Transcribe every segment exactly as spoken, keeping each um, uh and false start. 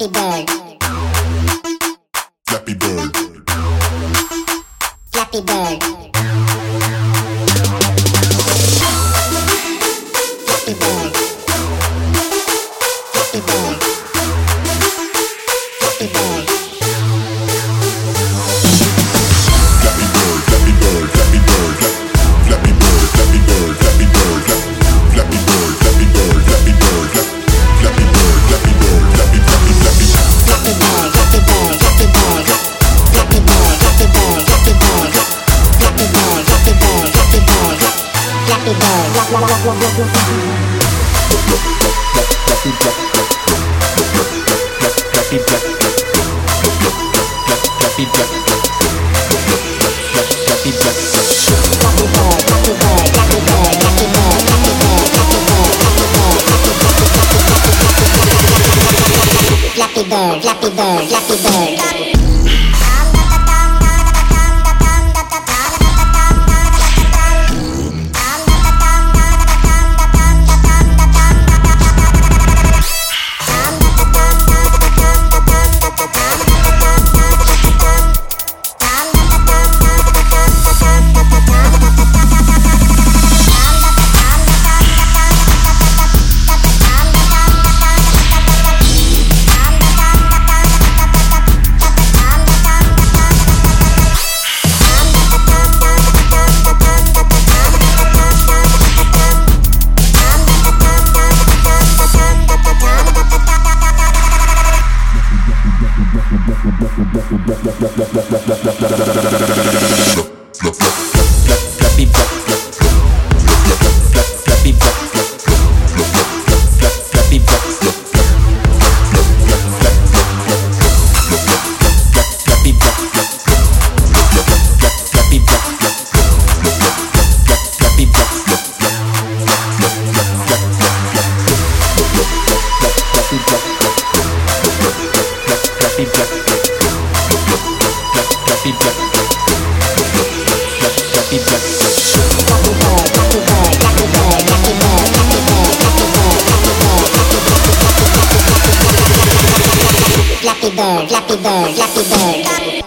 Flappy Bird. Flappy Bird. Flappy Bird. Flappy Bird. Flappy Bird. Flappy Bird. Flappy Bird, Flappy Bird, Flappy Bird, Flappy Bird, Flappy Bird, Flappy Bird, Flappy Bird, Flappy Bird, Flappy Bird, Flappy Bird, Flappy Bird, Flappy Flappy Flappy Flappy Bird, Flappy Bird, Flappy Bird, Flappy Bird, Flappy Bird, Flappy Bird, Flappy Bird, Flappy Bird, Flappy Bird, Flappy Bird, Flappy Bird, Flappy Bird, Flappy Bird. Flappy Bird, Flappy Bird, Flappy Bird, Flappy Bird, Flappy Bird, Flappy Bird, Flappy Bird, Flappy Bird, Flappy Bird, Flappy Bird. Flappy Bird, Flappy Bird, Flappy Bird.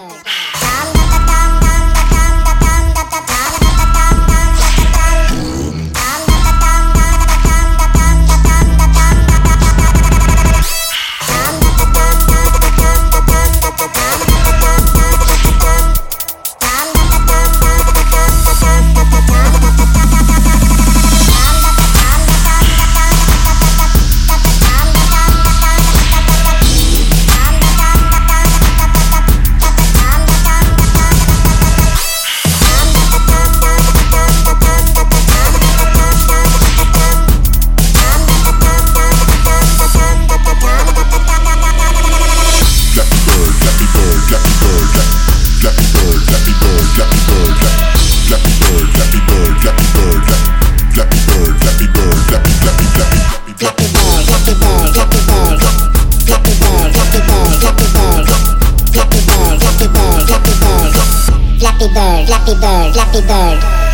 Flappy Bird, Flappy Bird, Flappy Bird.